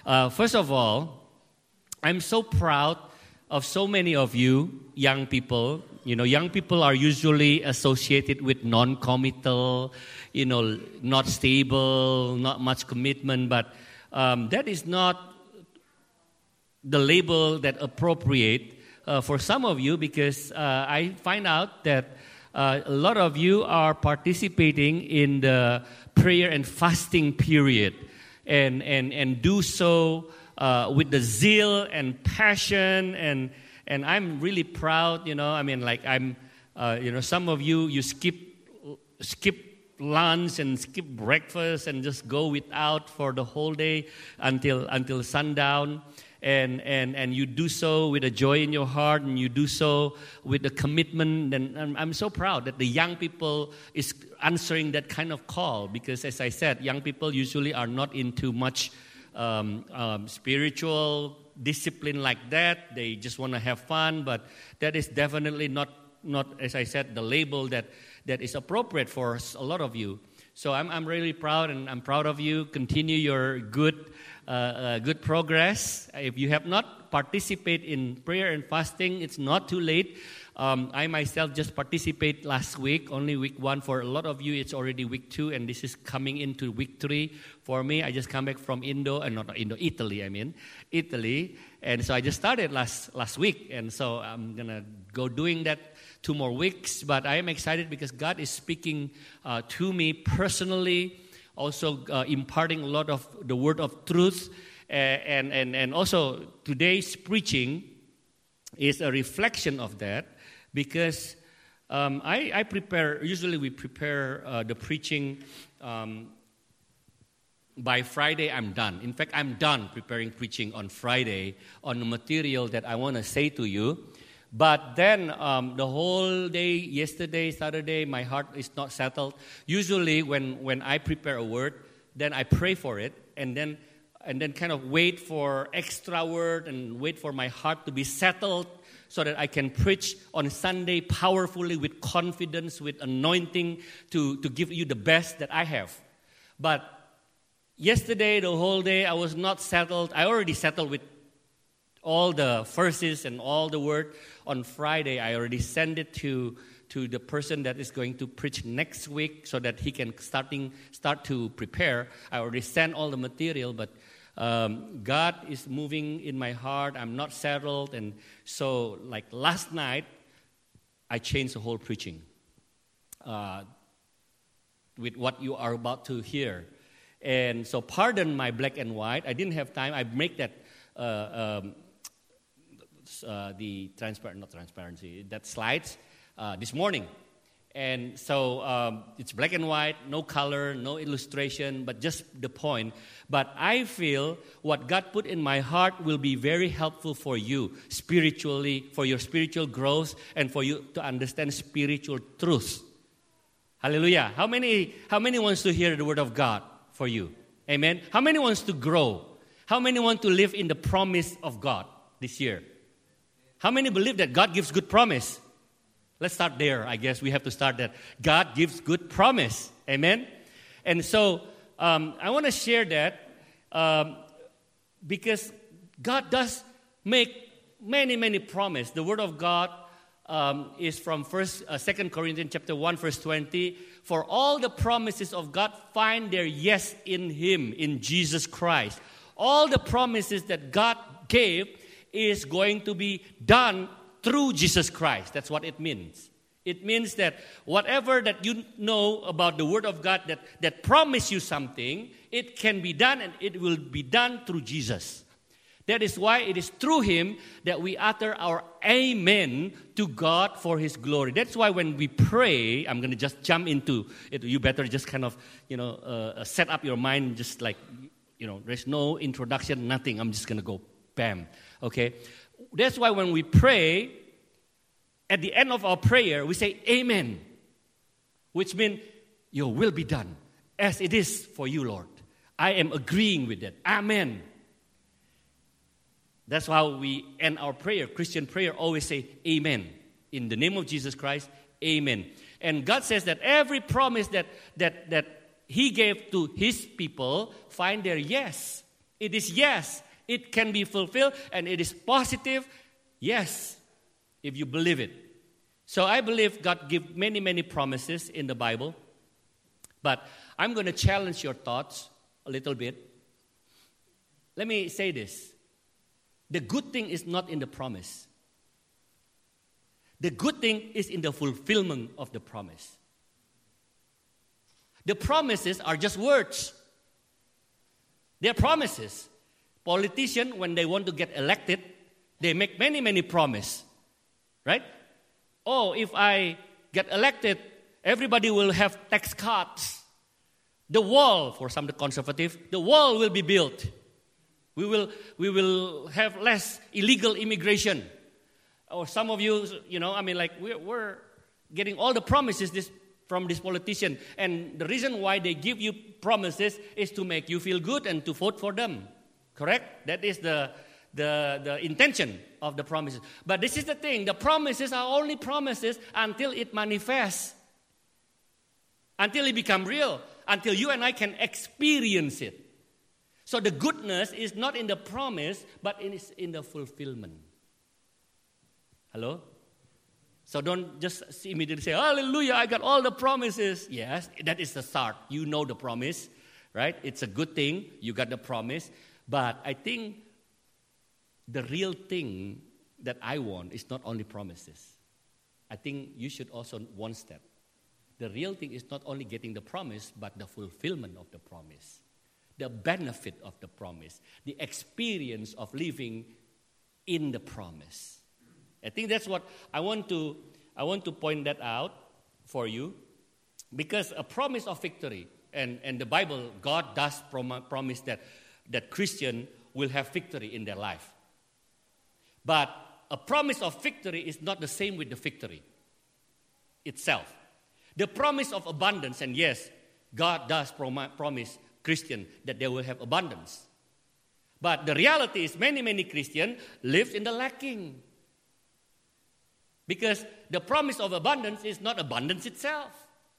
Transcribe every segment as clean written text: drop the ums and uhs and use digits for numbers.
First of all, I'm so proud of so many of you, young people. Young people are usually associated with non-committal, not stable, not much commitment. But that is not the label that appropriate for some of you, because I find out that a lot of you are participating in the prayer and fasting period, and do so with the zeal and passion, and I'm really proud. Some of you skip lunch and skip breakfast and just go without for the whole day until sundown. And you do so with a joy in your heart, and you do so with a commitment. And I'm so proud that the young people is answering that kind of call, because, as I said, young people usually are not into much spiritual discipline like that. They just want to have fun, but that is definitely not, as I said, the label that is appropriate for a lot of you. So I'm really proud, and I'm proud of you. Continue your good progress. If you have not participated in prayer and fasting, it's not too late. I myself just participated last week, only week 1. For a lot of you, it's already week 2, and this is coming into week 3. For me, I just come back from Italy, and so I just started last week, and so I'm gonna go doing that 2 more weeks. But I am excited because God is speaking to me personally, also imparting a lot of the word of truth, and also today's preaching is a reflection of that, because I prepare. Usually we prepare the preaching. By Friday, I'm done. In fact, I'm done preparing preaching on Friday on the material that I want to say to you. But then the whole day, yesterday, Saturday, my heart is not settled. Usually when I prepare a word, then I pray for it, and then kind of wait for extra word and wait for my heart to be settled so that I can preach on Sunday powerfully, with confidence, with anointing, to give you the best that I have. But yesterday, the whole day, I was not settled. I already settled with all the verses and all the word. On Friday, I already sent it to the person that is going to preach next week so that he can start to prepare. I already sent all the material, but God is moving in my heart. I'm not settled. And so, like last night, I changed the whole preaching with what you are about to hear. And so pardon my black and white. I didn't have time. I make that that slides this morning. And so it's black and white, no color, no illustration, but just the point. But I feel what God put in my heart will be very helpful for you spiritually, for your spiritual growth, and for you to understand spiritual truth. Hallelujah. How many wants to hear the word of God for you? Amen. How many wants to grow? How many want to live in the promise of God this year? How many believe that God gives good promise? Let's start there. I guess we have to start that. God gives good promise. Amen. And so I want to share that because God does make many promises. The word of God is from 2 Corinthians chapter 1, verse 20. For all the promises of God find their yes in Him, in Jesus Christ. All the promises that God gave is going to be done through Jesus Christ. That's what it means. It means that whatever that you know about the Word of God that promise you something, it can be done, and it will be done through Jesus. That is why it is through Him that we utter our amen to God for His glory. That's why when we pray, I'm going to just jump into it. You better just kind of, set up your mind just like, there's no introduction, nothing. I'm just going to go bam. Okay? That's why when we pray, at the end of our prayer, we say amen, which means your will be done as it is for you, Lord. I am agreeing with that. Amen. That's how we end our prayer. Christian prayer always say amen. In the name of Jesus Christ, amen. And God says that every promise that He gave to His people find their yes. It is yes. It can be fulfilled, and it is positive. Yes, if you believe it. So I believe God gives many, many promises in the Bible. But I'm going to challenge your thoughts a little bit. Let me say this. The good thing is not in the promise. The good thing is in the fulfillment of the promise. The promises are just words. They are promises. Politicians, when they want to get elected, they make many, many promises. Right? Oh, if I get elected, everybody will have tax cuts. The wall, for some conservative, the wall will be built. We will have less illegal immigration. Or some of you, we're getting all the promises from this politician. And the reason why they give you promises is to make you feel good and to vote for them. Correct? That is the intention of the promises. But this is the thing. The promises are only promises until it manifests. Until it becomes real. Until you and I can experience it. So the goodness is not in the promise, but it is in the fulfillment. Hello? So don't just immediately say, hallelujah, I got all the promises. Yes, that is the start. You know the promise, right? It's a good thing. You got the promise. But I think the real thing that I want is not only promises. I think you should also one step. The real thing is not only getting the promise, but the fulfillment of the promise. The benefit of the promise. The experience of living in the promise. I think that's what I want to point that out for you. Because a promise of victory, and the Bible, God does promise that Christian will have victory in their life. But a promise of victory is not the same with the victory itself. The promise of abundance, and yes, God does promise Christian that they will have abundance. But the reality is many, many Christians live in the lacking. Because the promise of abundance is not abundance itself.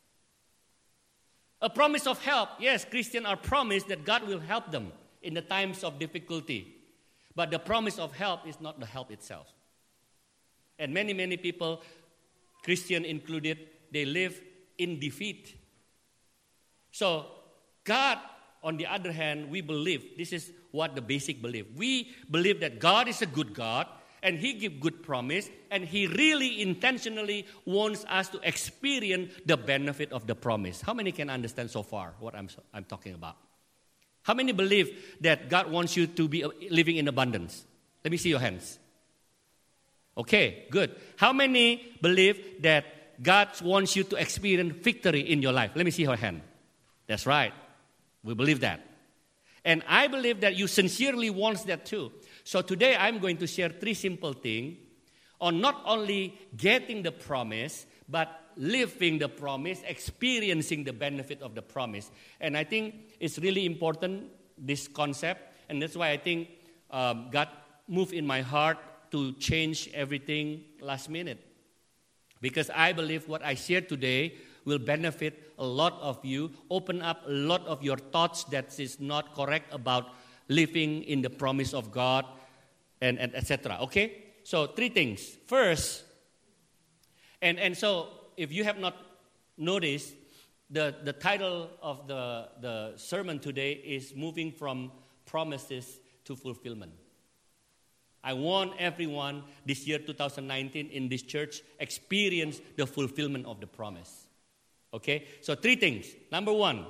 A promise of help, yes, Christians are promised that God will help them in the times of difficulty. But the promise of help is not the help itself. And many, many people, Christian included, they live in defeat. So God, on the other hand, we believe, this is what the basic belief. We believe that God is a good God, and He gives good promise, and He really intentionally wants us to experience the benefit of the promise. How many can understand so far what I'm talking about? How many believe that God wants you to be living in abundance? Let me see your hands. Okay, good. How many believe that God wants you to experience victory in your life? Let me see your hand. That's right. We believe that. And I believe that you sincerely want that too. So today I'm going to share 3 simple things on not only getting the promise, but living the promise, experiencing the benefit of the promise. And I think it's really important, this concept. And that's why I think God moved in my heart to change everything last minute. Because I believe what I share today will benefit a lot of you, open up a lot of your thoughts that is not correct about living in the promise of God, and etc. Okay? So 3 things. First, and so if you have not noticed, the title of the sermon today is Moving from Promises to Fulfillment. I want everyone this year, 2019, in this church, experience the fulfillment of the promise. Okay? So 3 things. Number 1,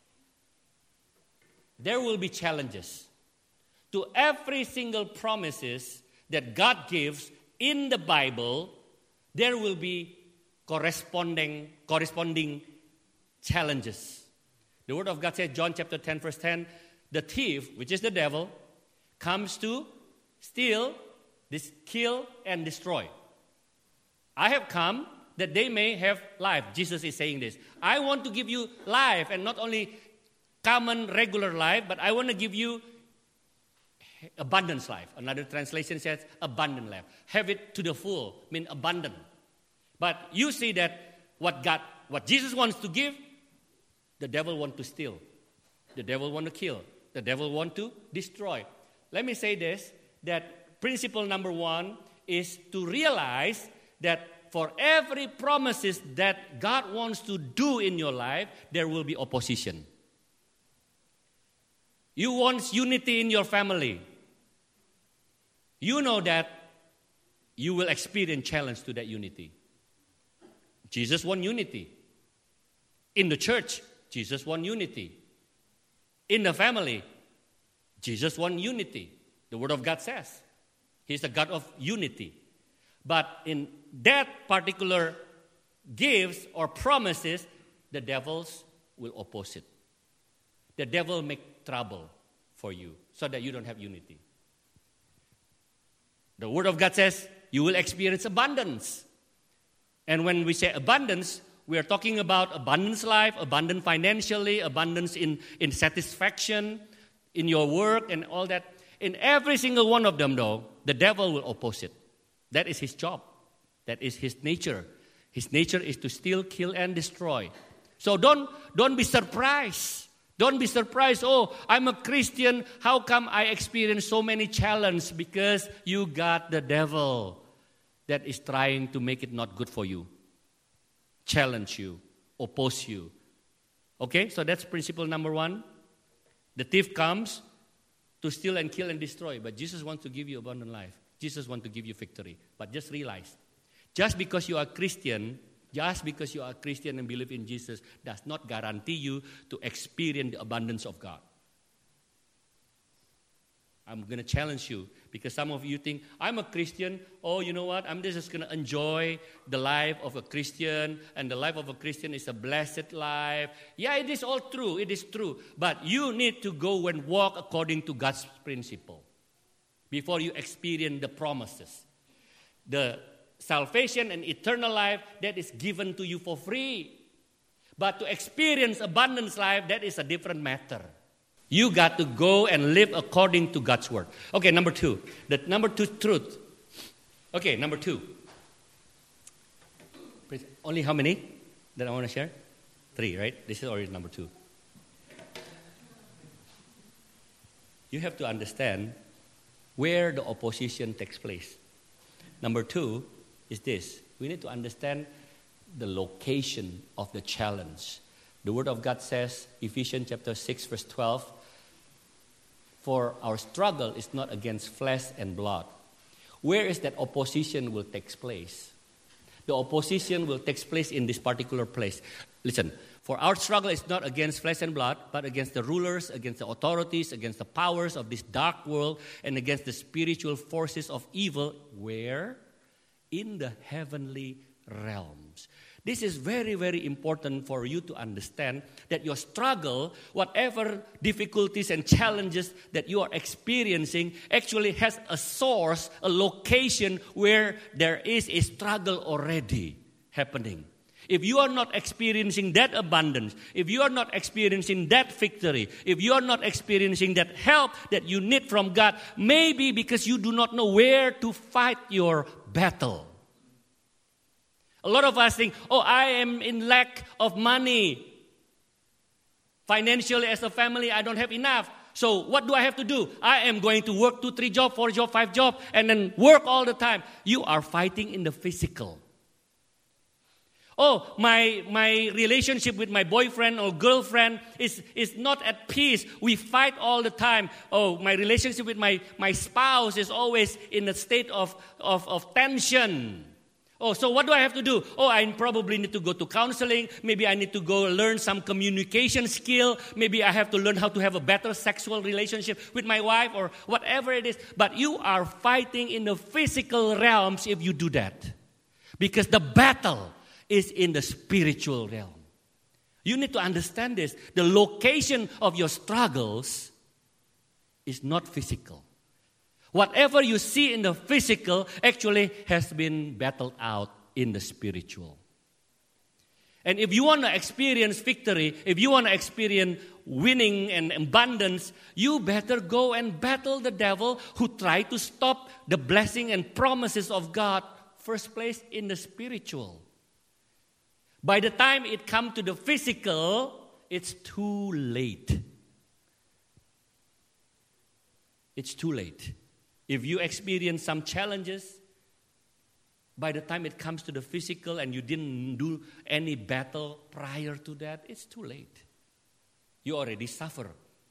there will be challenges. To every single promises that God gives in the Bible, there will be corresponding challenges. The Word of God says, John chapter 10, verse 10, the thief, which is the devil, comes to steal, kill, and destroy. I have come that they may have life. Jesus is saying this. I want to give you life, and not only common, regular life, but I want to give you abundance life. Another translation says abundant life. Have it to the full, mean abundant. But you see that what Jesus wants to give, the devil wants to steal. The devil wants to kill. The devil wants to destroy. Let me say this, that principle number one is to realize that for every promises that God wants to do in your life, there will be opposition. You want unity in your family. You know that you will experience challenge to that unity. Jesus wants unity. In the church, Jesus wants unity. In the family, Jesus wants unity. The Word of God says He's the God of unity. But in that particular gifts or promises, the devils will oppose it. The devil make trouble for you so that you don't have unity. The Word of God says you will experience abundance. And when we say abundance, we are talking about abundance life, abundance financially, abundance in satisfaction, in your work and all that. In every single one of them, though, the devil will oppose it. That is his job. That is his nature. His nature is to steal, kill, and destroy. So don't be surprised. Don't be surprised, oh, I'm a Christian. How come I experience so many challenges? Because you got the devil that is trying to make it not good for you. Challenge you, oppose you. Okay, so that's principle number one. The thief comes to steal and kill and destroy, but Jesus wants to give you abundant life. Jesus wants to give you victory. But just realize, just because you are Christian and believe in Jesus does not guarantee you to experience the abundance of God. I'm going to challenge you because some of you think, I'm a Christian. Oh, you know what? I'm just going to enjoy the life of a Christian, and the life of a Christian is a blessed life. Yeah, it is all true. It is true. But you need to go and walk according to God's principle before you experience the promises. The salvation and eternal life, that is given to you for free. But to experience abundance life, that is a different matter. You got to go and live according to God's word. Okay, number two. The number two truth. Okay, number two. Only how many that I want to share? 3, right? This is already number 2. You have to understand where the opposition takes place. Number 2 is this. We need to understand the location of the challenge. The Word of God says, Ephesians chapter 6, verse 12, for our struggle is not against flesh and blood. Where is that opposition will take place? The opposition will take place in this particular place. Listen, for our struggle is not against flesh and blood, but against the rulers, against the authorities, against the powers of this dark world, and against the spiritual forces of evil. Where? In the heavenly realms. This is very, very important for you to understand that your struggle, whatever difficulties and challenges that you are experiencing, actually has a source, a location where there is a struggle already happening. If you are not experiencing that abundance, if you are not experiencing that victory, if you are not experiencing that help that you need from God, maybe because you do not know where to fight your battle. A lot of us think, oh, I am in lack of money. Financially, as a family, I don't have enough. So what do I have to do? I am going to work 2, 3 jobs, 4 jobs, 5 jobs, and then work all the time. You are fighting in the physical. Oh, my relationship with my boyfriend or girlfriend is not at peace. We fight all the time. Oh, my relationship with my spouse is always in a state of tension. Oh, so what do I have to do? Oh, I probably need to go to counseling. Maybe I need to go learn some communication skill. Maybe I have to learn how to have a better sexual relationship with my wife or whatever it is. But you are fighting in the physical realms if you do that. Because the battle is in the spiritual realm. You need to understand this. The location of your struggles is not physical. Whatever you see in the physical actually has been battled out in the spiritual. And if you want to experience victory, if you want to experience winning and abundance, you better go and battle the devil who tried to stop the blessing and promises of God, first place in the spiritual. By the time it comes to the physical, it's too late. it's too late. If you experience some challenges, by the time it comes to the physical and you didn't do any battle prior to that, it's too late. You already suffer.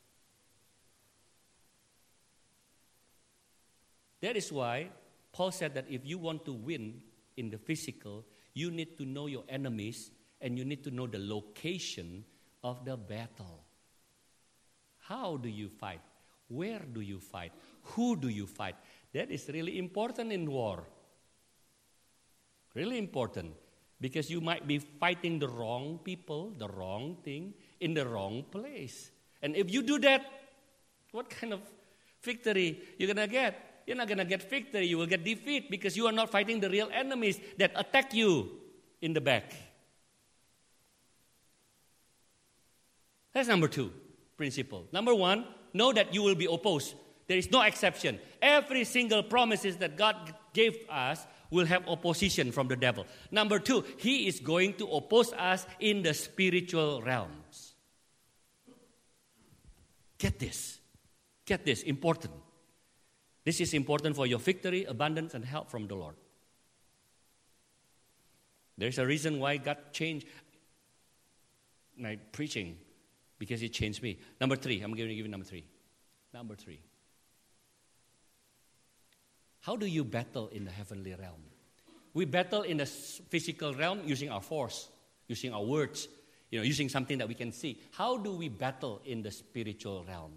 That is why Paul said that if you want to win in the physical, you need to know your enemies and you need to know the location of the battle. How do you fight? Where do you fight? Who do you fight? That is really important in war. Really important. Because you might be fighting the wrong people, the wrong thing, in the wrong place. And if you do that, what kind of victory you're going to get? You're not going to get victory. You will get defeat because you are not fighting the real enemies that attack you in the back. That's number 2 principle. Number 1, know that you will be opposed. There is no exception. Every single promises that God gave us will have opposition from the devil. Number 2, he is going to oppose us in the spiritual realms. Get this. Get this. Important. This is important for your victory, abundance, and help from the Lord. There's a reason why God changed my preaching, because He changed me. Number 3, I'm going to give you number 3. Number 3. How do you battle in the heavenly realm? We battle in the physical realm using our force, using our words, using something that we can see. How do we battle in the spiritual realm?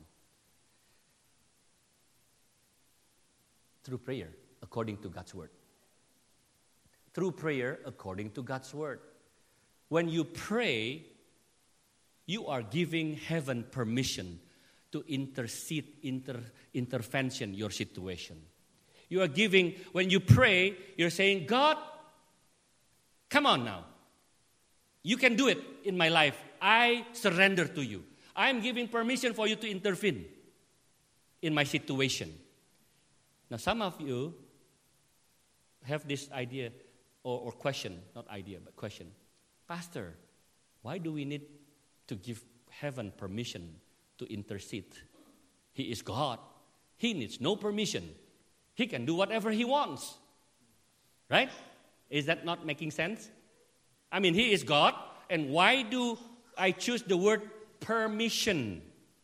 Through prayer, according to God's word. Through prayer, according to God's word. When you pray, you are giving heaven permission to intercede, intervention your situation. You are giving, when you pray, you're saying, God, come on now. You can do it in my life. I surrender to you. I'm giving permission for you to intervene in my situation. Now, some of you have this idea or question, not idea, but question. Pastor, why do we need to give heaven permission to intercede? He is God. He needs no permission. He can do whatever He wants. Right? Is that not making sense? I mean, He is God. And why do I choose the word permission?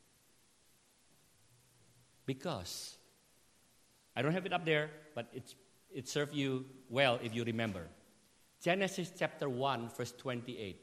Because, I don't have it up there, but it serves you well if you remember. Genesis chapter 1, verse 28.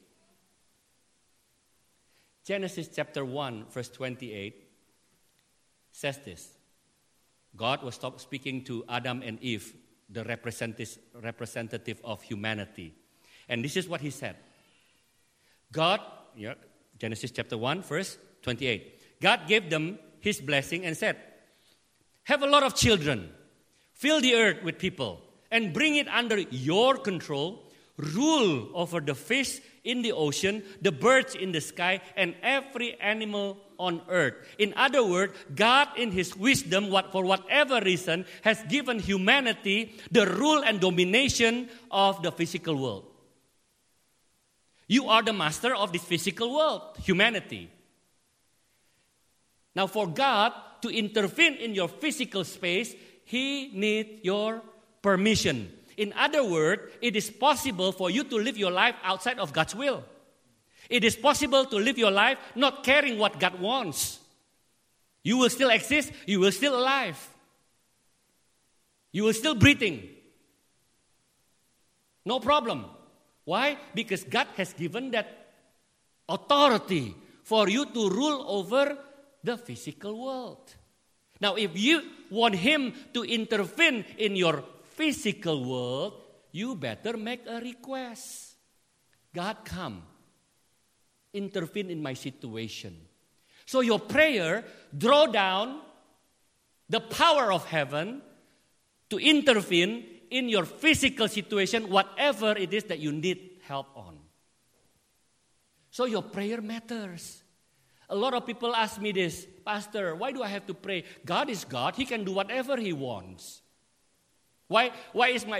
Genesis chapter 1, verse 28 says this. God was speaking to Adam and Eve, the representative of humanity. And this is what He said. God, Genesis chapter 1, verse 28. God gave them His blessing and said, have a lot of children, fill the earth with people, and bring it under your control, rule over the fish in the ocean, the birds in the sky, and every animal on earth. In other words, God in His wisdom, for whatever reason, has given humanity the rule and domination of the physical world. You are the master of this physical world, humanity. Now, for God to intervene in your physical space, He needs your permission. In other words, it is possible for you to live your life outside of God's will. It is possible to live your life not caring what God wants. You will still exist. You will still alive. You will still breathing. No problem. Why? Because God has given that authority for you to rule over the physical world. Now, if you want Him to intervene in your physical world, you better make a request. God, come. Intervene in my situation. So your prayer, draw down the power of heaven to intervene in your physical situation, whatever it is that you need help on. So your prayer matters. A lot of people ask me this, Pastor, why do I have to pray? God is God. He can do whatever He wants. Why is my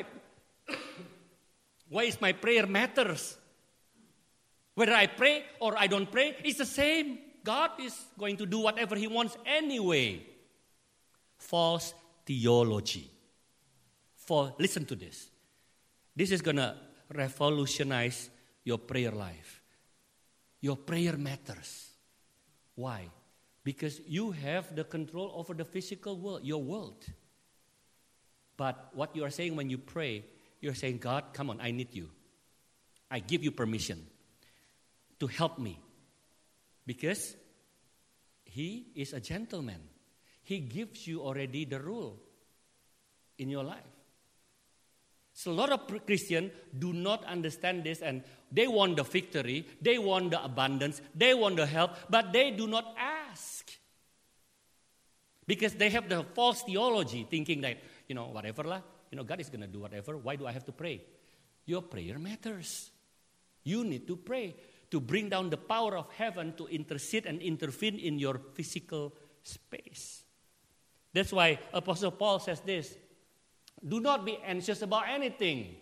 prayer matters? Whether I pray or I don't pray, it's the same. God is going to do whatever He wants anyway. false theology. Listen to this. This is going to revolutionize your prayer life. Your prayer matters. Why? Because you have the control over the physical world, your world. But what you are saying when you pray, you're saying, God, come on, I need you. I give you permission to help me. Because He is a gentleman. He gives you already the rule in your life. So a lot of Christians do not understand this, and they want the victory, they want the abundance, they want the help, but they do not ask. Because they have the false theology, thinking that, whatever lah, God is going to do whatever. Why do I have to pray? Your prayer matters. You need to pray to bring down the power of heaven to intercede and intervene in your physical space. That's why Apostle Paul says this. Do not be anxious about anything.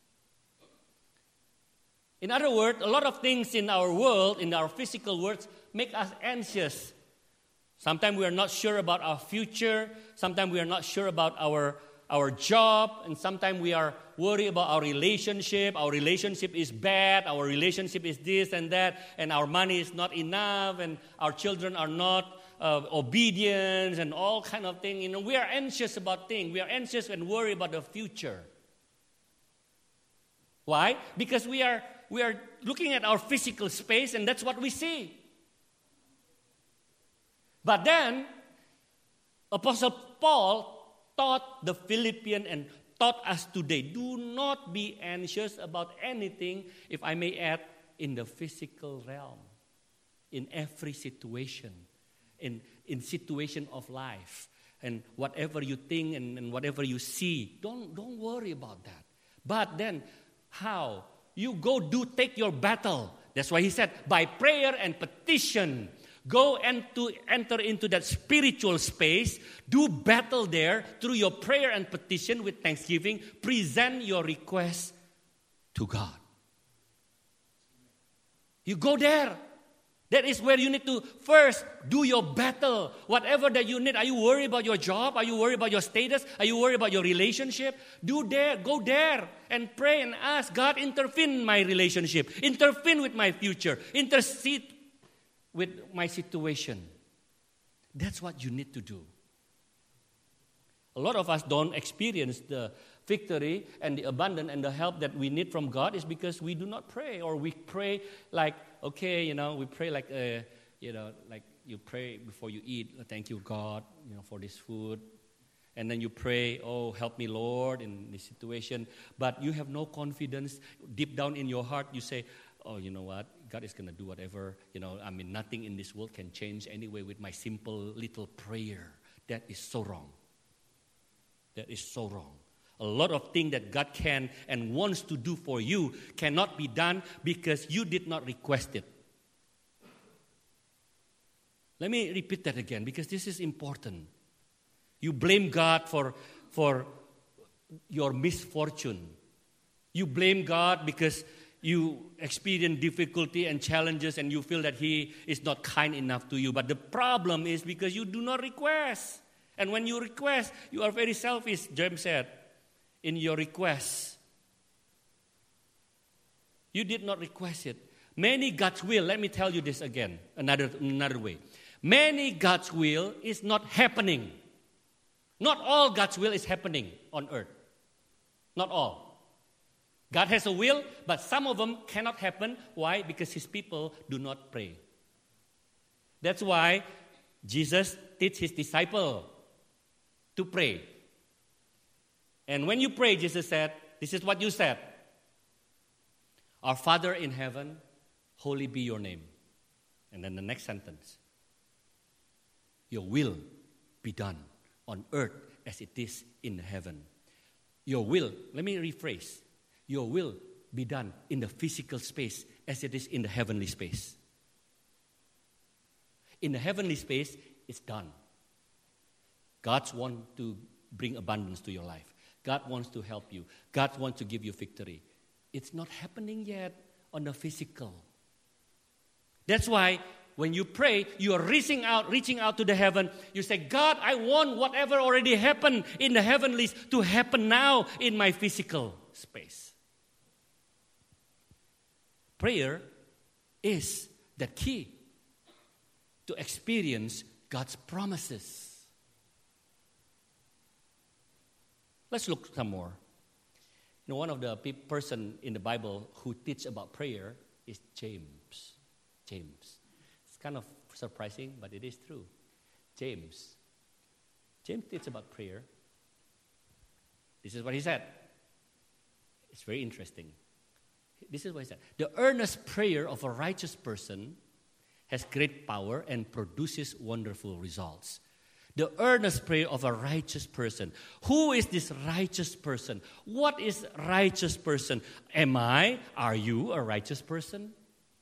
In other words, a lot of things in our world, in our physical world, make us anxious. Sometimes we are not sure about our future. Sometimes we are not sure about our job. And sometimes we are worried about our relationship. Our relationship is bad. Our relationship is this and that. And our money is not enough. And our children are not obedient and all kind of things. We are anxious about things. We are anxious and worried about the future. Why? Because we are looking at our physical space, and that's what we see. But then, Apostle Paul taught the Philippians and taught us today, do not be anxious about anything, if I may add, in the physical realm, in every situation, in situation of life, and whatever you think and whatever you see, don't worry about that. But then, how? You go take your battle. That's why he said, by prayer and petition, go and to enter into that spiritual space, do battle there through your prayer and petition with thanksgiving, present your request to God. You go there. That is where you need to first do your battle. Whatever that you need. Are you worried about your job? Are you worried about your status? Are you worried about your relationship? Go there and pray and ask God, intervene in my relationship. Intervene with my future. Intercede with my situation. That's what you need to do. A lot of us don't experience the victory and the abundance and the help that we need from God is because we do not pray, or we pray like, okay, we pray like, like you pray before you eat. Thank you, God, for this food. And then you pray, oh, help me, Lord, in this situation. But you have no confidence. Deep down in your heart, you say, oh, you know what? God is going to do whatever. Nothing in this world can change anyway with my simple little prayer. That is so wrong. That is so wrong. A lot of things that God can and wants to do for you cannot be done because you did not request it. Let me repeat that again because this is important. You blame God for your misfortune. You blame God because you experience difficulty and challenges and you feel that He is not kind enough to you. But the problem is because you do not request. And when you request, you are very selfish, James said, in your request. You did not request it. Many God's will, let me tell you this again, another way. Many God's will is not happening. Not all God's will is happening on earth. Not all. God has a will, but some of them cannot happen. Why? Because His people do not pray. That's why Jesus teach His disciple to pray. And when you pray, Jesus said, this is what you said. Our Father in heaven, holy be your name. And then the next sentence. Your will be done on earth as it is in heaven. Your will, let me rephrase. Your will be done in the physical space as it is in the heavenly space. In the heavenly space, it's done. God wants to bring abundance to your life. God wants to help you. God wants to give you victory. It's not happening yet on the physical. That's why When you pray, you are reaching out to the heaven. You say, God, I want whatever already happened in the heavenlies to happen now in my physical space. Prayer is the key to experience God's promises. Let's look some more. One of the person in the Bible who teach about prayer is James. James. It's kind of surprising, but it is true. James teaches about prayer. This is what he said. It's very interesting. This is what he said. The earnest prayer of a righteous person has great power and produces wonderful results. The earnest prayer of a righteous person. Who is this righteous person? What is righteous person? Are you a righteous person?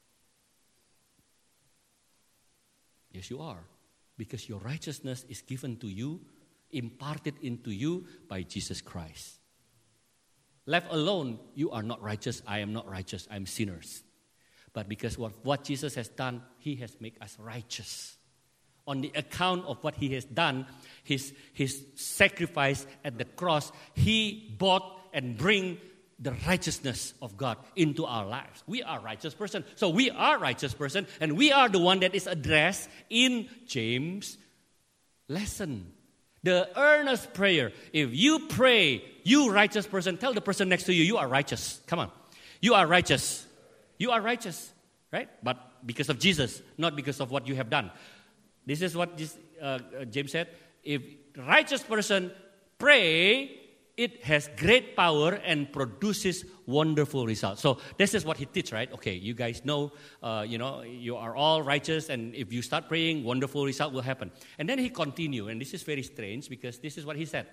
Yes, you are. Because your righteousness is given to you, imparted into you by Jesus Christ. Left alone, you are not righteous. I am not righteous. I am sinners. But because what Jesus has done, He has made us righteous. On the account of what He has done, His sacrifice at the cross, He bought and bring the righteousness of God into our lives. We are righteous person. So we are righteous person, and we are the one that is addressed in James' lesson. The earnest prayer. If you pray, you righteous person, tell the person next to you, you are righteous. Come on. You are righteous. You are righteous, right? But because of Jesus, not because of what you have done. This is what James said. If righteous person pray, it has great power and produces wonderful results. So this is what he teaches, right? Okay, you guys know, you are all righteous, and if you start praying, wonderful result will happen. And then he continued, and this is very strange because this is what he said.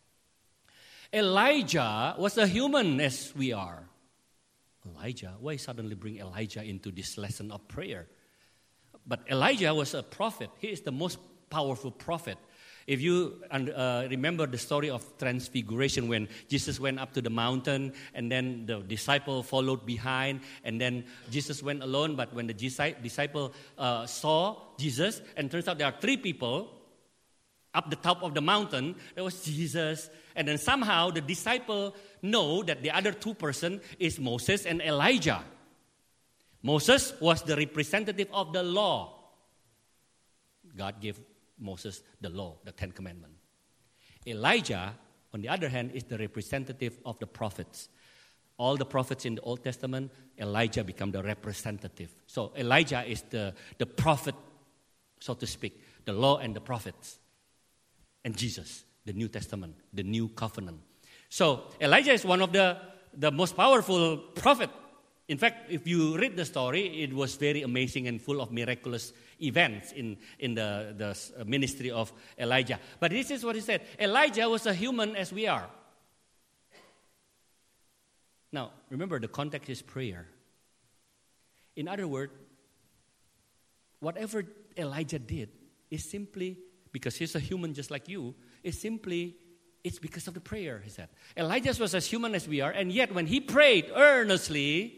Elijah was a human as we are. Elijah? Why suddenly bring Elijah into this lesson of prayer? But Elijah was a prophet. He is the most powerful prophet. If you remember the story of transfiguration when Jesus went up to the mountain and then the disciple followed behind and then Jesus went alone, but when the disciple saw Jesus, and turns out there are three people up the top of the mountain, there was Jesus, and then somehow the disciple know that the other two person is Moses and Elijah. Moses was the representative of the law. God gave Moses the law, the Ten Commandments. Elijah, on the other hand, is the representative of the prophets. All the prophets in the Old Testament, Elijah became the representative. So Elijah is the prophet, so to speak, the law and the prophets. And Jesus, the New Testament, the New Covenant. So Elijah is one of the most powerful prophet. In fact, if you read the story, it was very amazing and full of miraculous events in the ministry of Elijah. But this is what he said. Elijah was a human as we are. Now, remember, the context is prayer. In other words, whatever Elijah did is simply, because he's a human just like you, it's because of the prayer, he said. Elijah was as human as we are, and yet when he prayed earnestly,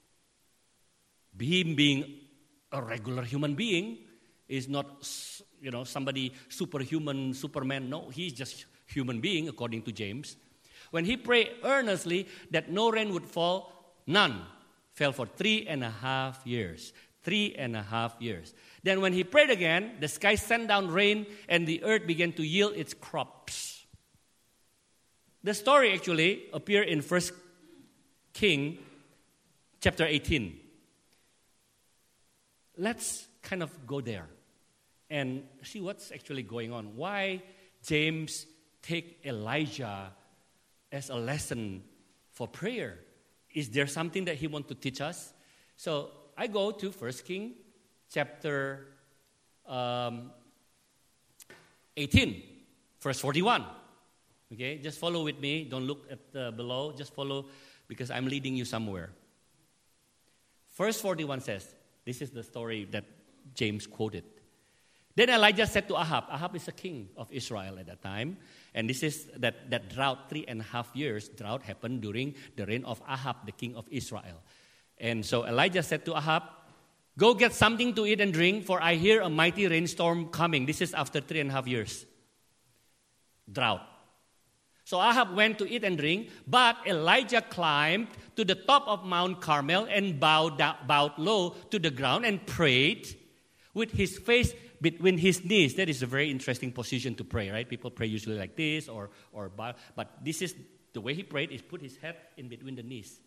him being a regular human being is not, somebody superhuman, Superman. No, he's just human being, according to James. When he prayed earnestly that no rain would fall, none fell for 3.5 years. 3.5 years. Then when he prayed again, the sky sent down rain and the earth began to yield its crops. The story actually appeared in 1 Kings chapter 18. Let's kind of go there and see what's actually going on. Why James take Elijah as a lesson for prayer? Is there something that he wants to teach us? So I go to 1 Kings chapter 18, verse 41. Okay, just follow with me. Don't look at below. Just follow because I'm leading you somewhere. Verse 41 says, this is the story that James quoted. Then Elijah said to Ahab, Ahab is a king of Israel at that time, and this is that drought, 3.5 years drought happened during the reign of Ahab, the king of Israel. And so Elijah said to Ahab, Go get something to eat and drink, for I hear a mighty rainstorm coming. This is after 3.5 years. Drought. So Ahab went to eat and drink, but Elijah climbed to the top of Mount Carmel and bowed low to the ground and prayed with his face between his knees. That is a very interesting position to pray, right? People pray usually like this or bow. But this is the way he prayed, is put his head in between the knees.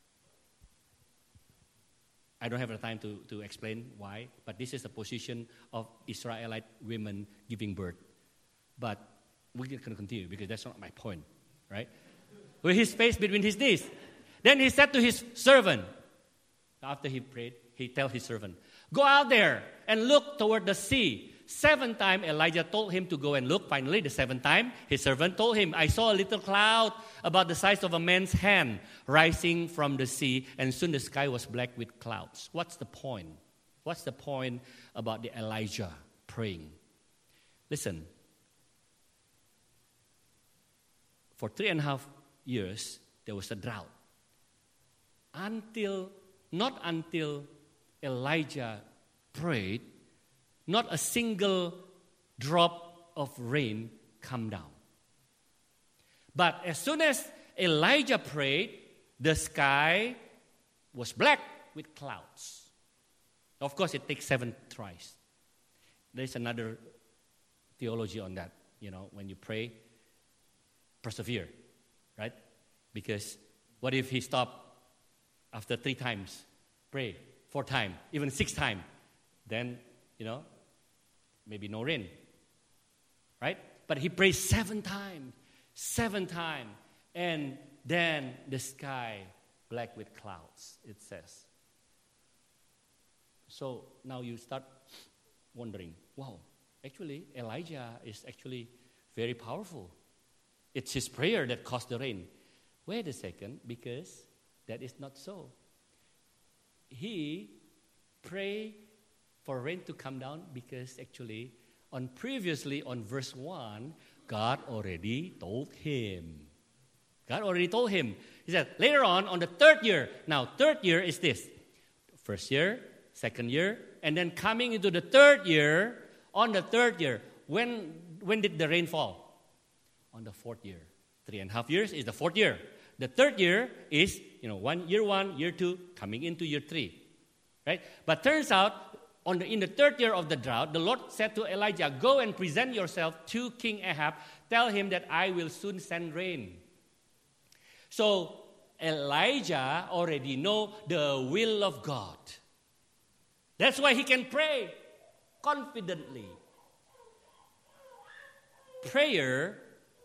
I don't have the time to explain why, but this is the position of Israelite women giving birth. But we're going to continue because that's not my point, right? With his face between his knees. Then he said to his servant, after he prayed, he told his servant, go out there and look toward the sea. 7 times Elijah told him to go and look. Finally, the 7th time, his servant told him, I saw a little cloud about the size of a man's hand rising from the sea, and soon the sky was black with clouds. What's the point? What's the point about the Elijah praying? Listen, for 3.5 years, there was a drought. Not until Elijah prayed, not a single drop of rain come down. But as soon as Elijah prayed, the sky was black with clouds. Of course, it takes 7 tries. There's another theology on that. When you pray, persevere, right? Because what if he stopped after 3 times, pray, 4 times, even 6 times? Then, maybe no rain, right? But he prayed 7 times, and then the sky black with clouds, it says. So now you start wondering, wow, actually Elijah is actually very powerful. It's his prayer that caused the rain. Wait a second, because that is not so. He prayed for rain to come down because actually previously on verse 1, God already told him. He said, later on the 3rd year. Now, 3rd year is this. 1st year, 2nd year, and then coming into the 3rd year, on the 3rd year, when did the rain fall? On the 4th year. 3.5 years is the 4th year. The 3rd year is, year 1, year 2, coming into year 3. Right? But turns out, in the 3rd year of the drought, the Lord said to Elijah, go and present yourself to King Ahab. Tell him that I will soon send rain. So Elijah already know the will of God. That's why he can pray confidently. Prayer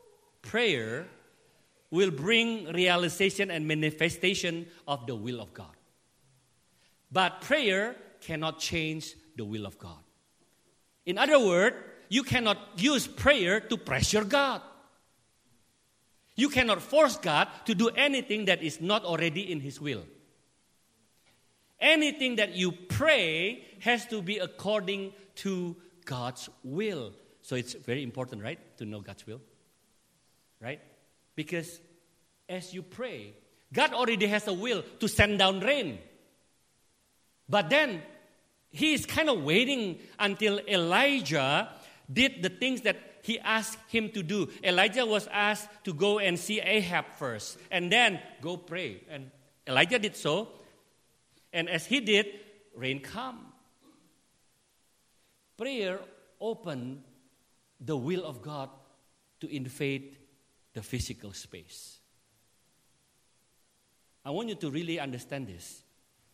will bring realization and manifestation of the will of God. But prayer cannot change the will of God. In other words, you cannot use prayer to pressure God. You cannot force God to do anything that is not already in His will. Anything that you pray has to be according to God's will. So it's very important, right, to know God's will, right? Because as you pray, God already has a will to send down rain. But then, He is kind of waiting until Elijah did the things that He asked him to do. Elijah was asked to go and see Ahab first, and then go pray. And Elijah did so. And as he did, rain came. Prayer opened the will of God to invade the physical space. I want you to really understand this.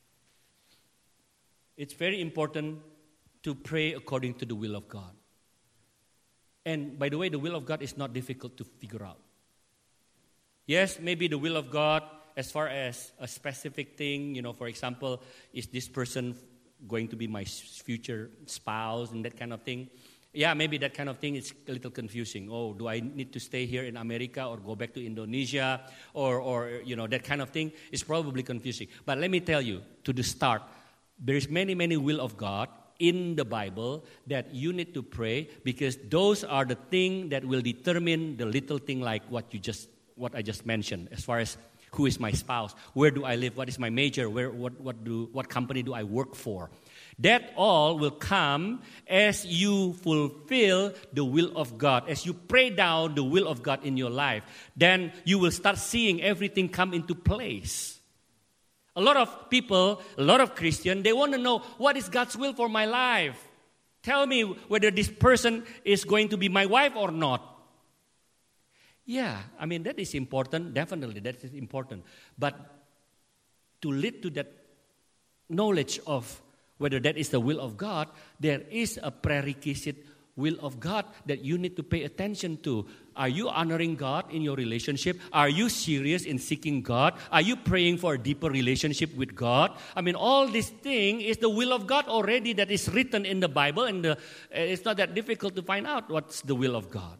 It's very important to pray according to the will of God. And by the way, the will of God is not difficult to figure out. Yes, maybe the will of God as far as a specific thing, for example, is this person going to be my future spouse and that kind of thing? Yeah, maybe that kind of thing is a little confusing. Oh, do I need to stay here in America or go back to Indonesia or that kind of thing is probably confusing. But let me tell you, to the start, there is many, many will of God in the Bible that you need to pray, because those are the things that will determine the little thing like what I just mentioned, as far as who is my spouse, where do I live, what is my major, what company do I work for. That all will come as you fulfill the will of God, as you pray down the will of God in your life. Then you will start seeing everything come into place. A lot of people, a lot of Christians, they want to know, what is God's will for my life? Tell me whether this person is going to be my wife or not. Yeah, I mean, that is important. Definitely, that is important. But to lead to that knowledge of whether that is the will of God, there is a prerequisite will of God that you need to pay attention to. Are you honoring God in your relationship? Are you serious in seeking God? Are you praying for a deeper relationship with God? I mean, all this thing is the will of God already that is written in the Bible, and it's not that difficult to find out what's the will of God.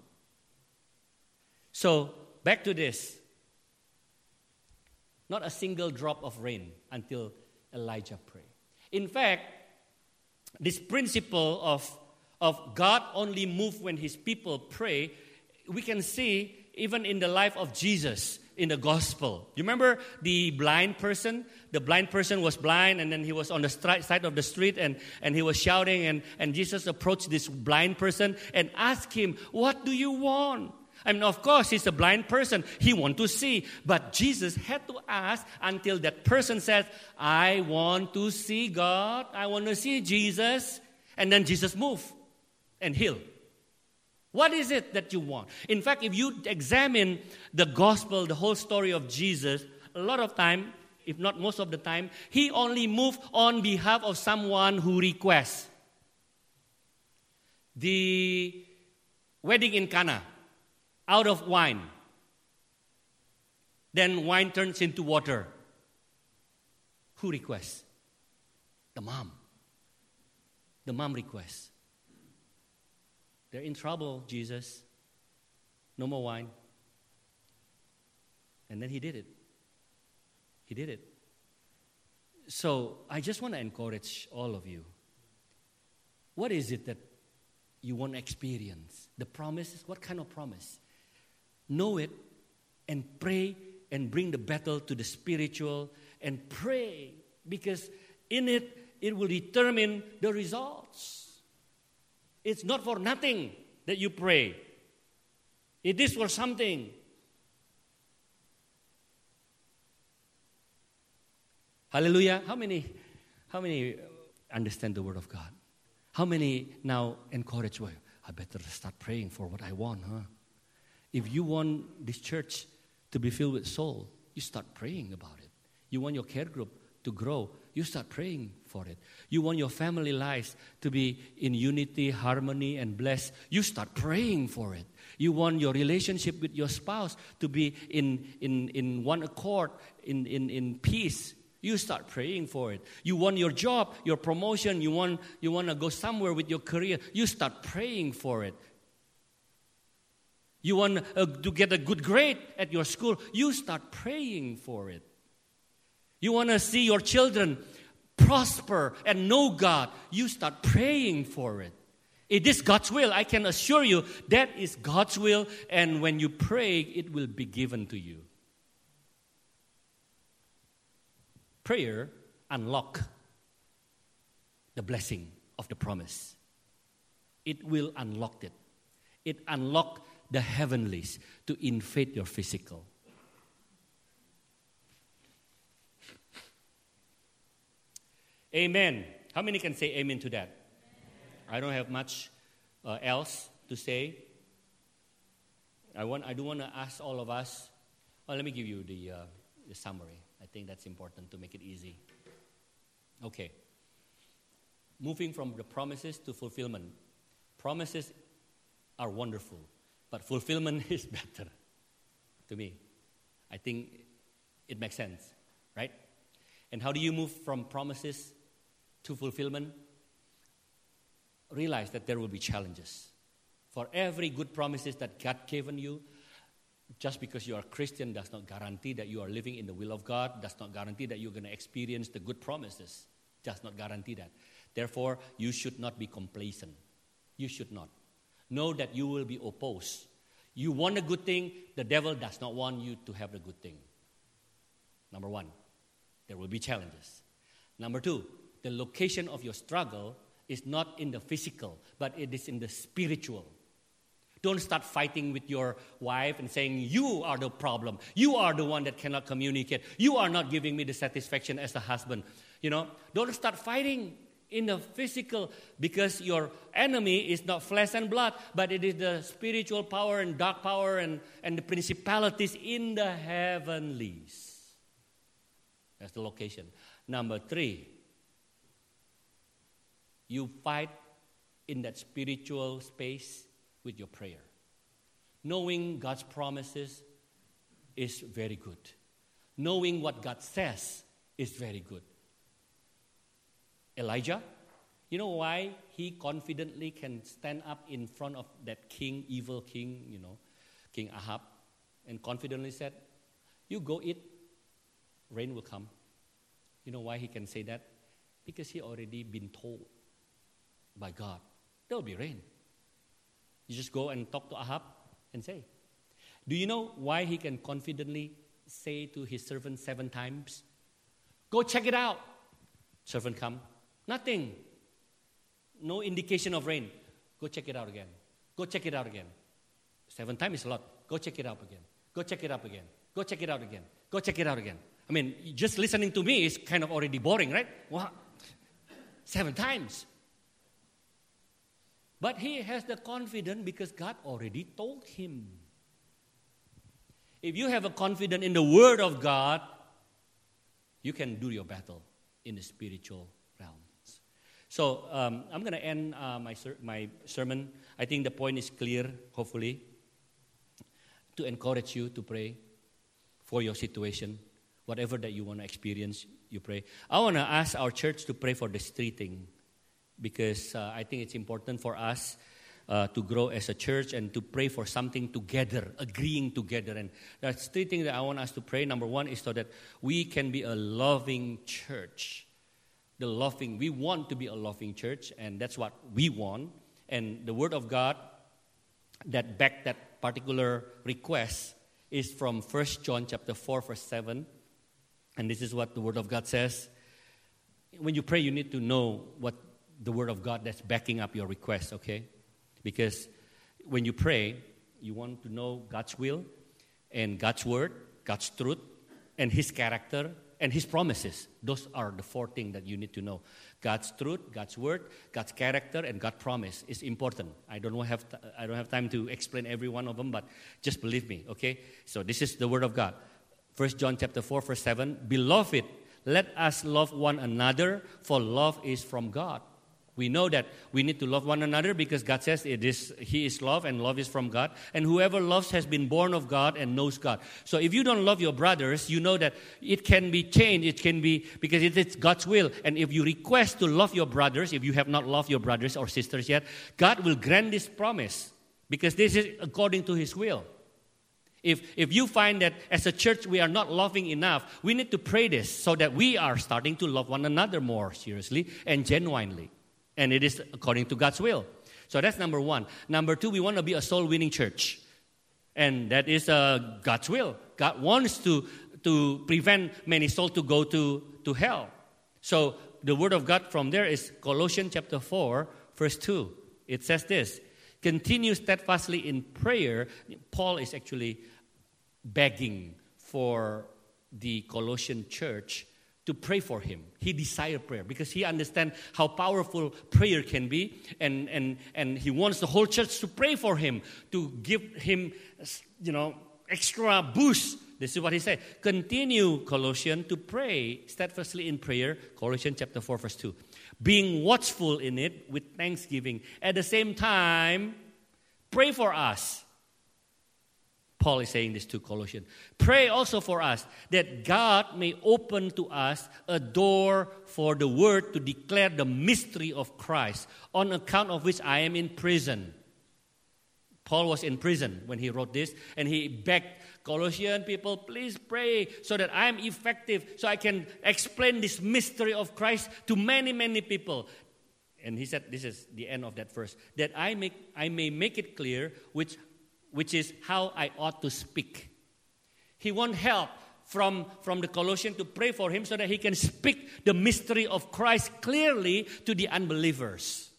So, back to this. Not a single drop of rain until Elijah prayed. In fact, this principle of God only move when his people pray, we can see even in the life of Jesus in the gospel. You remember the blind person? The blind person was blind, and then he was on the side of the street, and he was shouting, and Jesus approached this blind person and asked him, "What do you want?" I mean, of course, he's a blind person. He wants to see. But Jesus had to ask until that person says, "I want to see God. I want to see Jesus." And then Jesus moved and healed. What is it that you want? In fact, if you examine the gospel, the whole story of Jesus, a lot of time, if not most of the time, he only moved on behalf of someone who requests. The wedding in Cana. Out of wine. Then wine turns into water. Who requests? The mom. The mom requests. They're in trouble, Jesus. No more wine. And then he did it. He did it. So I just want to encourage all of you. What is it that you want to experience? The promise, what kind of promise? Know it and pray and bring the battle to the spiritual and pray, because in it will determine the results. It's not for nothing that you pray. It is for something. Hallelujah. How many understand the word of God? How many now encourage, well, I better start praying for what I want, huh? If you want this church to be filled with soul, you start praying about it. You want your care group to grow, you start praying for it. You want your family lives to be in unity, harmony, and blessed, you start praying for it. You want your relationship with your spouse to be in one accord, in peace, you start praying for it. You want your job, your promotion, you want to go somewhere with your career, you start praying for it. You want to get a good grade at your school, you start praying for it. You want to see your children prosper and know God, you start praying for it. It is God's will. I can assure you that is God's will, and when you pray, it will be given to you. Prayer unlocks the blessing of the promise. It will unlock it. It unlocks the heavenlies to invade your physical. Amen. How many can say amen to that? I don't have much else to say. I do want to ask all of us. Well, let me give you the summary. I think that's important to make it easy. Okay. Moving from the promises to fulfillment. Promises are wonderful, but fulfillment is better to me. I think it makes sense, right? And how do you move from promises to fulfillment? Realize that there will be challenges. For every good promises that God given you, just because you are a Christian does not guarantee that you are living in the will of God, does not guarantee that you're going to experience the good promises, does not guarantee that. Therefore, you should not be complacent. You should not. Know that you will be opposed. You want a good thing, the devil does not want you to have the good thing. Number one, there will be challenges. Number two, the location of your struggle is not in the physical, but it is in the spiritual. Don't start fighting with your wife and saying, you are the problem. You are the one that cannot communicate. You are not giving me the satisfaction as a husband. Don't start fighting in the physical, because your enemy is not flesh and blood, but it is the spiritual power and dark power and the principalities in the heavenlies. That's the location. Number 3, you fight in that spiritual space with your prayer. Knowing God's promises is very good. Knowing what God says is very good. Elijah, you know why he confidently can stand up in front of that king, evil king, King Ahab, and confidently said, you go eat, rain will come. You know why he can say that? Because he already been told by God, there will be rain. You just go and talk to Ahab and say. Do you know why he can confidently say to his servant 7 times, go check it out? Servant come. Nothing. No indication of rain. Go check it out again. Go check it out again. 7 times is a lot. Go check it out again. Go check it out again. Go check it out again. Go check it out again. I mean, just listening to me is kind of already boring, right? What? 7 times. But he has the confidence because God already told him. If you have a confidence in the Word of God, you can do your battle in the spiritual realms. So I'm going to end my sermon. I think the point is clear, hopefully, to encourage you to pray for your situation. Whatever that you want to experience, you pray. I want to ask our church to pray for this 3 things, because I think it's important for us to grow as a church and to pray for something together, agreeing together. And that's 3 things that I want us to pray. Number 1 is so that we can be a loving church. We want to be a loving church, and that's what we want. And the Word of God that back that particular request is from 1 John chapter 4, verse 7. And this is what the Word of God says. When you pray, you need to know what the Word of God that's backing up your request, okay? Because when you pray, you want to know God's will and God's Word, God's truth, and His character and His promises. Those are the 4 things that you need to know. God's truth, God's Word, God's character, and God's promise is important. I don't have time to explain every one of them, but just believe me, okay? So this is the Word of God. 1 John chapter 4, verse 7. Beloved, let us love one another, for love is from God. We know that we need to love one another because God says He is love and love is from God. And whoever loves has been born of God and knows God. So if you don't love your brothers, you know that it can be changed. It can be because it is God's will. And if you request to love your brothers, if you have not loved your brothers or sisters yet, God will grant this promise because this is according to His will. If you find that as a church we are not loving enough, we need to pray this so that we are starting to love one another more seriously and genuinely. And it is according to God's will. So that's number 1. Number 2, we want to be a soul-winning church. And that is God's will. God wants to prevent many souls to go to hell. So the word of God from there is Colossians chapter 4, verse 2. It says this, continue steadfastly in prayer. Paul is actually begging for the Colossian church to pray for him. He desired prayer because he understands how powerful prayer can be, and he wants the whole church to pray for him, to give him, extra boost. This is what he said. Continue, Colossians, to pray steadfastly in prayer, Colossians chapter 4, verse 2. Being watchful in it with thanksgiving. At the same time, pray for us. Paul is saying this to Colossians. Pray also for us that God may open to us a door for the word to declare the mystery of Christ, on account of which I am in prison. Paul was in prison when he wrote this, and he begged Colossian people, please pray so that I am effective, so I can explain this mystery of Christ to many, many people. And he said, this is the end of that verse, that I may make it clear which is how I ought to speak. He wants help from the Colossians to pray for him so that he can speak the mystery of Christ clearly to the unbelievers.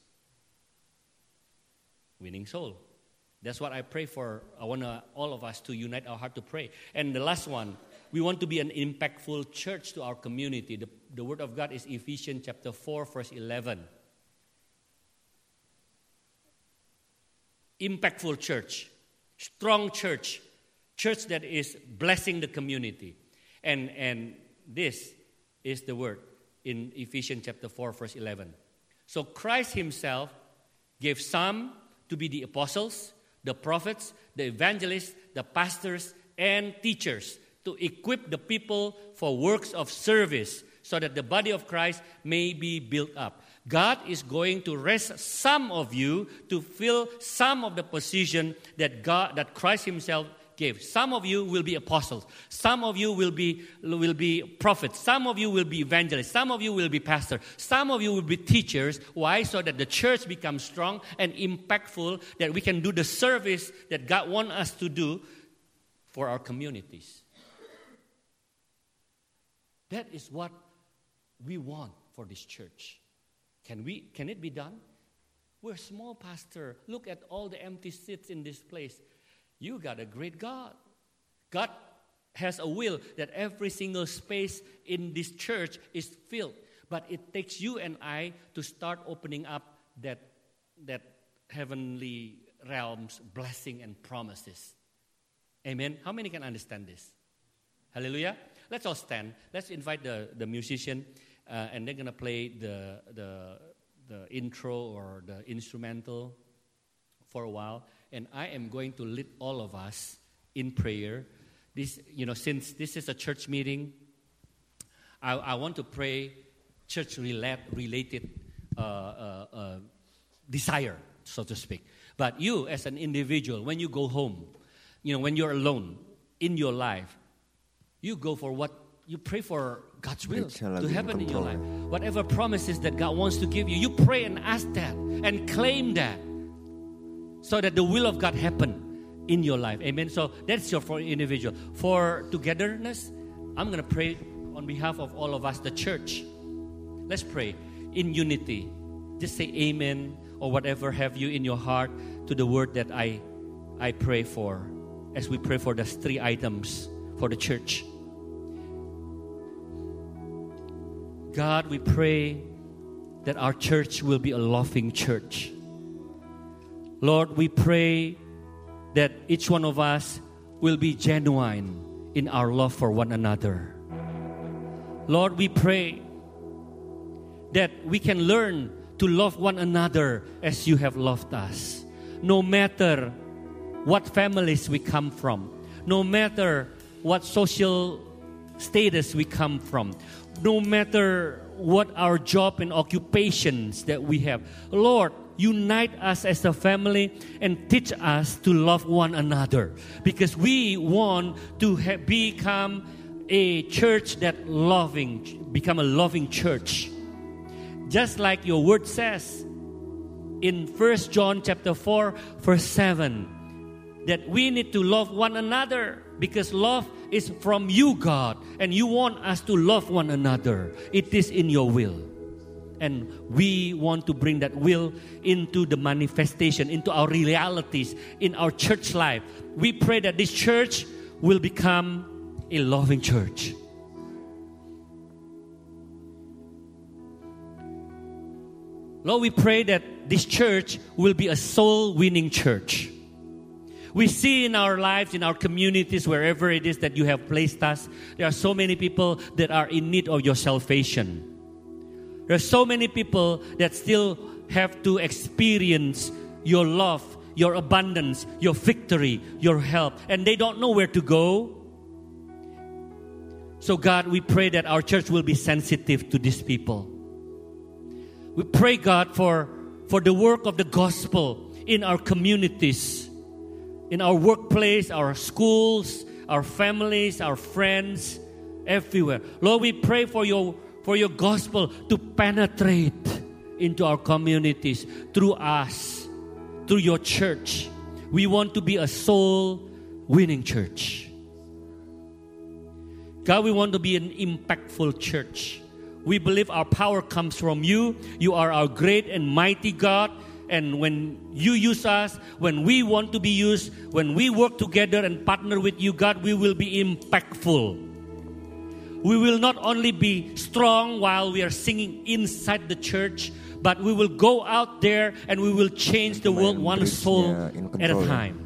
Winning soul. That's what I pray for. I want all of us to unite our heart to pray. And the last one, we want to be an impactful church to our community. The word of God is Ephesians chapter 4, verse 11. Impactful church, strong church, church that is blessing the community. And this is the word in Ephesians chapter 4, verse 11. So Christ himself gave some to be the apostles, the prophets, the evangelists, the pastors, and teachers to equip the people for works of service so that the body of Christ may be built up. God is going to raise some of you to fill some of the position that Christ himself gave. Some of you will be apostles. Some of you will be prophets. Some of you will be evangelists. Some of you will be pastors. Some of you will be teachers. Why? So that the church becomes strong and impactful, that we can do the service that God wants us to do for our communities. That is what we want for this church. Can it be done? We're a small pastor. Look at all the empty seats in this place. You got a great God. God has a will that every single space in this church is filled. But it takes you and I to start opening up that heavenly realm's blessing and promises. Amen? How many can understand this? Hallelujah. Let's all stand. Let's invite the musician, and they're going to play the intro or the instrumental for a while. And I am going to lead all of us in prayer. This, since this is a church meeting, I want to pray church-related desire, so to speak. But you, as an individual, when you go home, when you're alone in your life, you go for what you pray for God's will to happen in your life. Whatever promises that God wants to give you, you pray and ask that and claim that, so that the will of God happen in your life. Amen. So that's for individual. For togetherness, I'm going to pray on behalf of all of us, the church. Let's pray in unity. Just say amen or whatever have you in your heart to the word that I pray for, as we pray for the 3 items for the church. God, we pray that our church will be a loving church. Lord, we pray that each one of us will be genuine in our love for one another. Lord, we pray that we can learn to love one another as you have loved us. No matter what families we come from, no matter what social status we come from, no matter what our job and occupations that we have. Lord, unite us as a family and teach us to love one another, because we want to become a church become a loving church. Just like your word says in 1 John chapter 4, verse 7, that we need to love one another because love is from you, God, and you want us to love one another. It is in your will. And we want to bring that will into the manifestation, into our realities, in our church life. We pray that this church will become a loving church. Lord, we pray that this church will be a soul-winning church. We see in our lives, in our communities, wherever it is that you have placed us, there are so many people that are in need of your salvation. There are so many people that still have to experience your love, your abundance, your victory, your help, and they don't know where to go. So God, we pray that our church will be sensitive to these people. We pray, God, for the work of the gospel in our communities, in our workplace, our schools, our families, our friends, everywhere. Lord, we pray for your gospel to penetrate into our communities through us, through your church. We want to be a soul-winning church. God, we want to be an impactful church. We believe our power comes from you. You are our great and mighty God. And when you use us, when we want to be used, when we work together and partner with you, God, we will be impactful. We will not only be strong while we are singing inside the church, but we will go out there and we will change the world one soul at a time.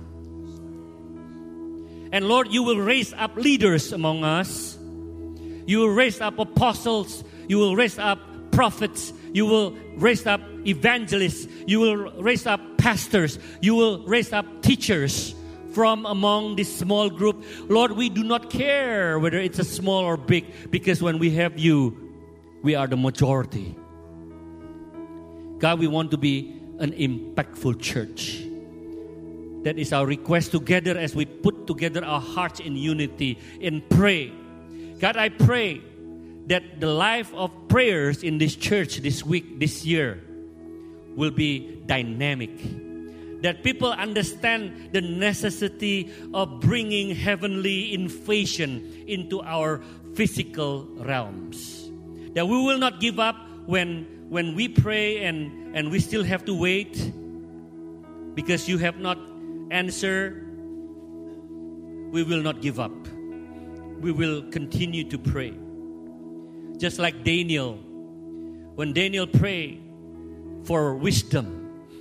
And Lord, you will raise up leaders among us. You will raise up apostles. You will raise up prophets. You will raise up evangelists. You will raise up pastors. You will raise up teachers from among this small group. Lord, we do not care whether it's a small or big, because when we have you, we are the majority. God, we want to be an impactful church. That is our request together as we put together our hearts in unity and pray. God, I pray that the life of prayers in this church this week, this year, will be dynamic. That people understand the necessity of bringing heavenly invasion into our physical realms. That we will not give up when we pray and we still have to wait because you have not answered. We will not give up. We will continue to pray. Just like Daniel, when Daniel prayed for wisdom,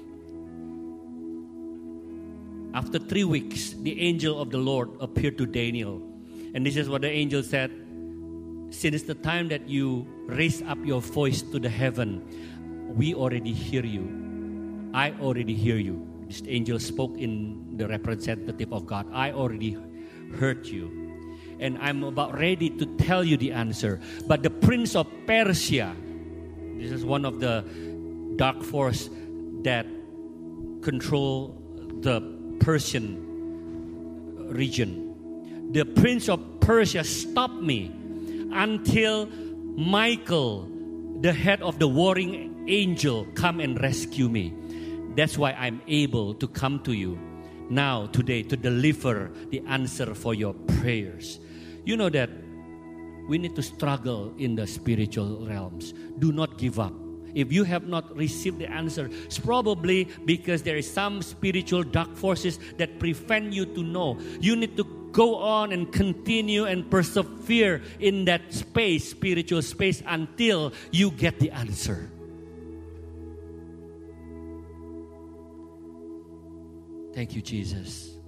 after 3 weeks, the angel of the Lord appeared to Daniel. And this is what the angel said: since the time that you raised up your voice to the heaven, we already hear you. I already hear you. This angel spoke in the representative of God. I already heard you. And I'm about ready to tell you the answer. But the prince of Persia, this is one of the dark force that control the Persian region. The prince of Persia stopped me until Michael, the head of the warring angel, come and rescue me. That's why I'm able to come to you now, today, to deliver the answer for your prayers. You know that we need to struggle in the spiritual realms. Do not give up. If you have not received the answer, it's probably because there is some spiritual dark forces that prevent you to know. You need to go on and continue and persevere in that space, spiritual space, until you get the answer. Thank you, Jesus.